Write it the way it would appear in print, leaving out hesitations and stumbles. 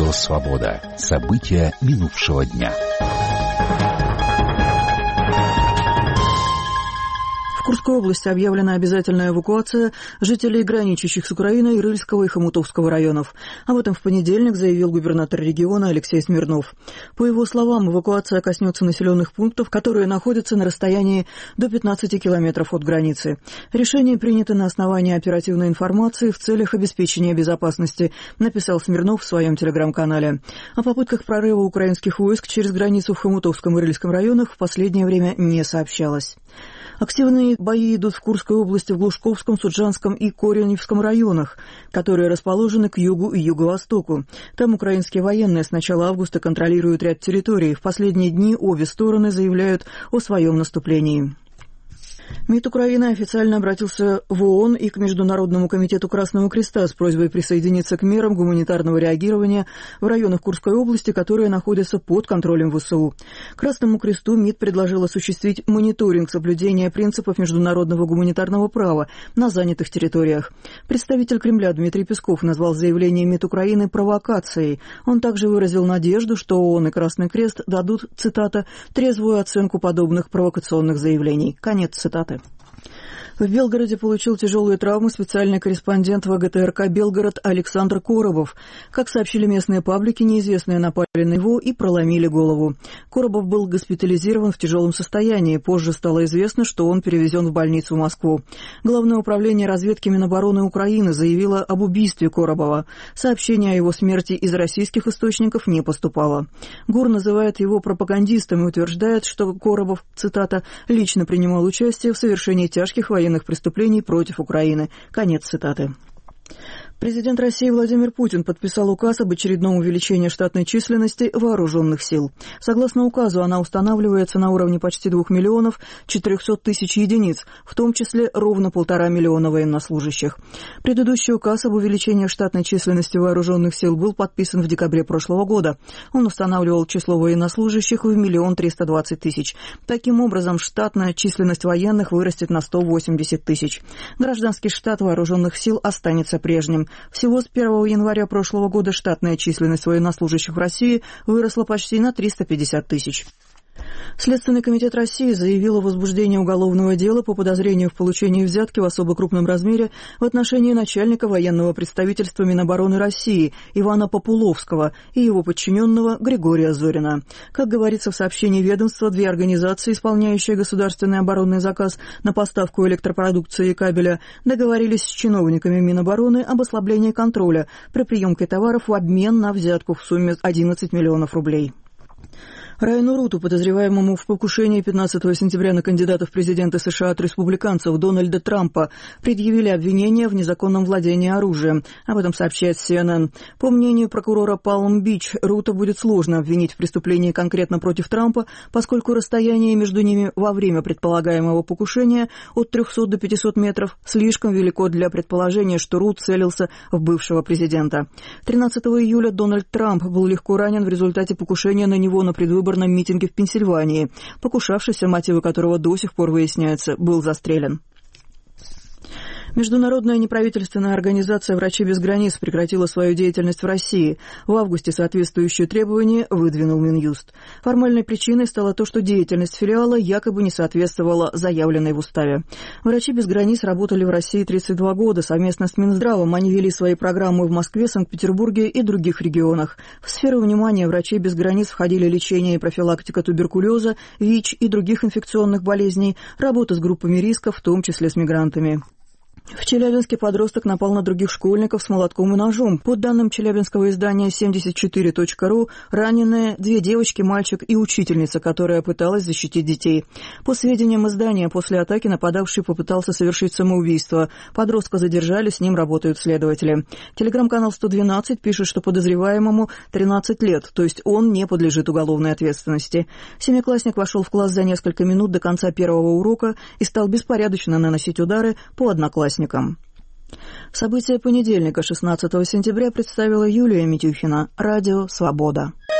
Радио «Свобода». События минувшего дня. В Курской области объявлена обязательная эвакуация жителей, граничащих с Украиной, Рыльского и Хомутовского районов. Об этом в понедельник заявил губернатор региона Алексей Смирнов. По его словам, эвакуация коснется населенных пунктов, которые находятся на расстоянии до 15 километров от границы. Решение принято на основании оперативной информации в целях обеспечения безопасности, написал Смирнов в своем телеграм-канале. О попытках прорыва украинских войск через границу в Хомутовском и Рыльском районах в последнее время не сообщалось. Активные бои идут в Курской области, в Глушковском, Суджанском и Кореневском районах, которые расположены к югу и юго-востоку. Там украинские военные с начала августа контролируют ряд территорий. В последние дни обе стороны заявляют о своем наступлении. МИД Украины официально обратился в ООН и к Международному комитету Красного Креста с просьбой присоединиться к мерам гуманитарного реагирования в районах Курской области, которые находятся под контролем ВСУ. Красному Кресту МИД предложил осуществить мониторинг соблюдения принципов международного гуманитарного права на занятых территориях. Представитель Кремля Дмитрий Песков назвал заявление МИД Украины провокацией. Он также выразил надежду, что ООН и Красный Крест дадут, цитата, «трезвую оценку подобных провокационных заявлений». Конец цитаты. В Белгороде получил тяжелые травмы специальный корреспондент ВГТРК «Белгород» Александр Коробов. Как сообщили местные паблики, неизвестные напали на него и проломили голову. Коробов был госпитализирован в тяжелом состоянии. Позже стало известно, что он перевезен в больницу в Москву. Главное управление разведки Минобороны Украины заявило об убийстве Коробова. Сообщение о его смерти из российских источников не поступало. ГУР называет его пропагандистом и утверждает, что Коробов, цитата, «лично принимал участие в совершении тяжких военных преступлений против Украины». Конец цитаты. Президент России Владимир Путин подписал указ об очередном увеличении штатной численности вооруженных сил. Согласно указу, она устанавливается на уровне почти 2 миллионов 400 тысяч единиц, в том числе ровно 1,5 миллиона военнослужащих. Предыдущий указ об увеличении штатной численности вооруженных сил был подписан в декабре прошлого года. Он устанавливал число военнослужащих в 1 320 000. Таким образом, штатная численность военных вырастет на 180 тысяч. Гражданский штат вооруженных сил останется прежним. Всего с 1 января прошлого года штатная численность военнослужащих в России выросла почти на 350 тысяч. Следственный комитет России заявил о возбуждении уголовного дела по подозрению в получении взятки в особо крупном размере в отношении начальника военного представительства Минобороны России Ивана Популовского и его подчиненного Григория Зорина. Как говорится в сообщении ведомства, две организации, исполняющие государственный оборонный заказ на поставку электропродукции и кабеля, договорились с чиновниками Минобороны об ослаблении контроля при приемке товаров в обмен на взятку в сумме 11 миллионов рублей. Райану Руту, подозреваемому в покушении 15 сентября на кандидата в президенты США от республиканцев Дональда Трампа, предъявили обвинение в незаконном владении оружием. Об этом сообщает CNN. По мнению прокурора Палм-Бич, Рута будет сложно обвинить в преступлении конкретно против Трампа, поскольку расстояние между ними во время предполагаемого покушения от 300 до 500 метров слишком велико для предположения, что Рут целился в бывшего президента. 13 июля Дональд Трамп был легко ранен в результате покушения на него на предвыборном митинге в Пенсильвании. Покушавшийся, мотивы которого до сих пор выясняются, был застрелен. Международная неправительственная организация «Врачи без границ» прекратила свою деятельность в России. В августе соответствующие требования выдвинул Минюст. Формальной причиной стало то, что деятельность филиала якобы не соответствовала заявленной в уставе. «Врачи без границ» работали в России 32 года. Совместно с Минздравом они вели свои программы в Москве, Санкт-Петербурге и других регионах. В сферу внимания «Врачей без границ» входили лечение и профилактика туберкулеза, ВИЧ и других инфекционных болезней, работа с группами риска, в том числе с мигрантами. В Челябинске подросток напал на других школьников с молотком и ножом. По данным челябинского издания 74.ru, раненые 2 девочки, мальчик и учительница, которая пыталась защитить детей. По сведениям издания, после атаки нападавший попытался совершить самоубийство. Подростка задержали, с ним работают следователи. Телеграм-канал 112 пишет, что подозреваемому 13 лет, то есть он не подлежит уголовной ответственности. Семиклассник вошел в класс за несколько минут до конца первого урока и стал беспорядочно наносить удары по одноклассникам. События понедельника, 16 сентября, представила Юлия Митюхина. Радио «Свобода».